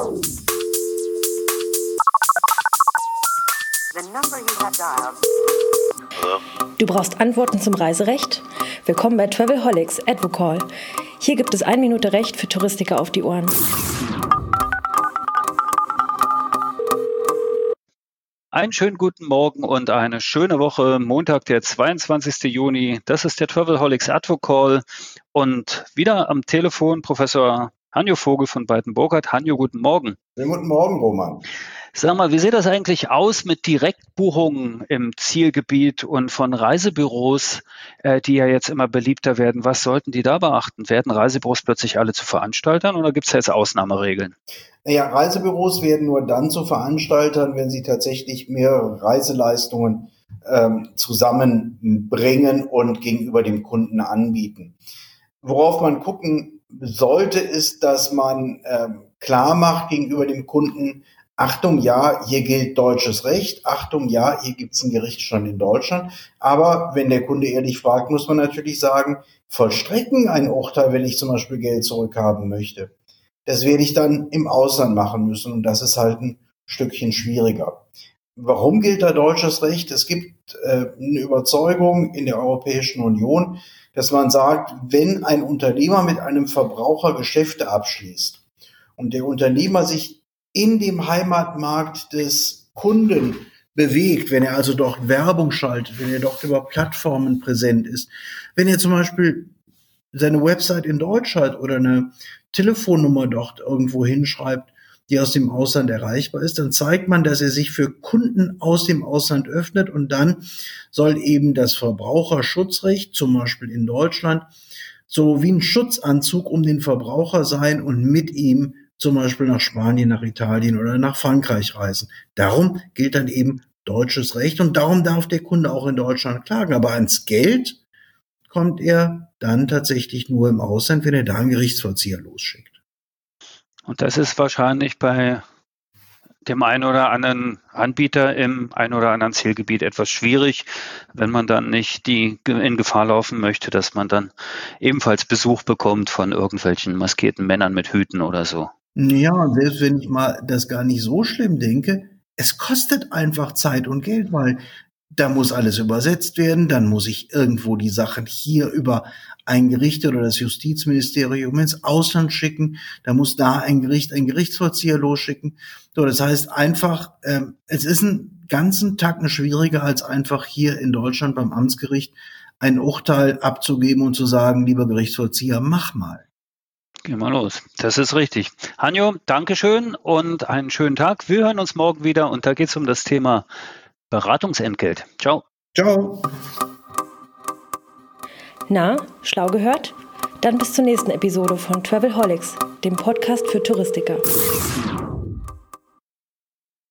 Du brauchst Antworten zum Reiserecht? Willkommen bei Travelholics Advocall. Hier gibt es 1 Minute Recht für Touristiker auf die Ohren. Einen schönen guten Morgen und eine schöne Woche. Montag, der 22. Juni. Das ist der Travelholics Advocall. Und wieder am Telefon Professor Hanjo Vogel von Beiten-Burkhardt. Hanjo, guten Morgen. Guten Morgen, Roman. Sag mal, wie sieht das eigentlich aus mit Direktbuchungen im Zielgebiet und von Reisebüros, die ja jetzt immer beliebter werden? Was sollten die da beachten? Werden Reisebüros plötzlich alle zu Veranstaltern oder gibt es jetzt Ausnahmeregeln? Naja, Reisebüros werden nur dann zu Veranstaltern, wenn sie tatsächlich mehrere Reiseleistungen zusammenbringen und gegenüber dem Kunden anbieten. Worauf man gucken sollte, ist, dass man klar macht gegenüber dem Kunden: Achtung, ja, hier gilt deutsches Recht. Achtung, ja, hier gibt es einen Gerichtsstand in Deutschland. Aber wenn der Kunde ehrlich fragt, muss man natürlich sagen, vollstrecken ein Urteil, wenn ich zum Beispiel Geld zurückhaben möchte. Das werde ich dann im Ausland machen müssen und das ist halt ein Stückchen schwieriger. Warum gilt da deutsches Recht? Es gibt eine Überzeugung in der Europäischen Union, dass man sagt, wenn ein Unternehmer mit einem Verbraucher Geschäfte abschließt und der Unternehmer sich in dem Heimatmarkt des Kunden bewegt, wenn er also dort Werbung schaltet, wenn er dort über Plattformen präsent ist, wenn er zum Beispiel seine Website in Deutsch hat oder eine Telefonnummer dort irgendwo hinschreibt, die aus dem Ausland erreichbar ist, dann zeigt man, dass er sich für Kunden aus dem Ausland öffnet und dann soll eben das Verbraucherschutzrecht, zum Beispiel in Deutschland, so wie ein Schutzanzug um den Verbraucher sein und mit ihm zum Beispiel nach Spanien, nach Italien oder nach Frankreich reisen. Darum gilt dann eben deutsches Recht und darum darf der Kunde auch in Deutschland klagen. Aber ans Geld kommt er dann tatsächlich nur im Ausland, wenn er da einen Gerichtsvollzieher losschickt. Und das ist wahrscheinlich bei dem einen oder anderen Anbieter im einen oder anderen Zielgebiet etwas schwierig, wenn man dann nicht in Gefahr laufen möchte, dass man dann ebenfalls Besuch bekommt von irgendwelchen maskierten Männern mit Hüten oder so. Ja, und selbst wenn ich mal das gar nicht so schlimm denke, es kostet einfach Zeit und Geld, weil da muss alles übersetzt werden, dann muss ich irgendwo die Sachen hier über ein Gericht oder das Justizministerium ins Ausland schicken, da muss da ein Gericht einen Gerichtsvollzieher losschicken. So, das heißt einfach, es ist einen ganzen Tacken schwieriger, als einfach hier in Deutschland beim Amtsgericht ein Urteil abzugeben und zu sagen, lieber Gerichtsvollzieher, mach mal. Geh mal los. Das ist richtig. Hanjo, Dankeschön und einen schönen Tag. Wir hören uns morgen wieder und da geht es um das Thema Beratungsentgelt. Ciao. Ciao. Na, schlau gehört? Dann bis zur nächsten Episode von Travelholics, dem Podcast für Touristiker.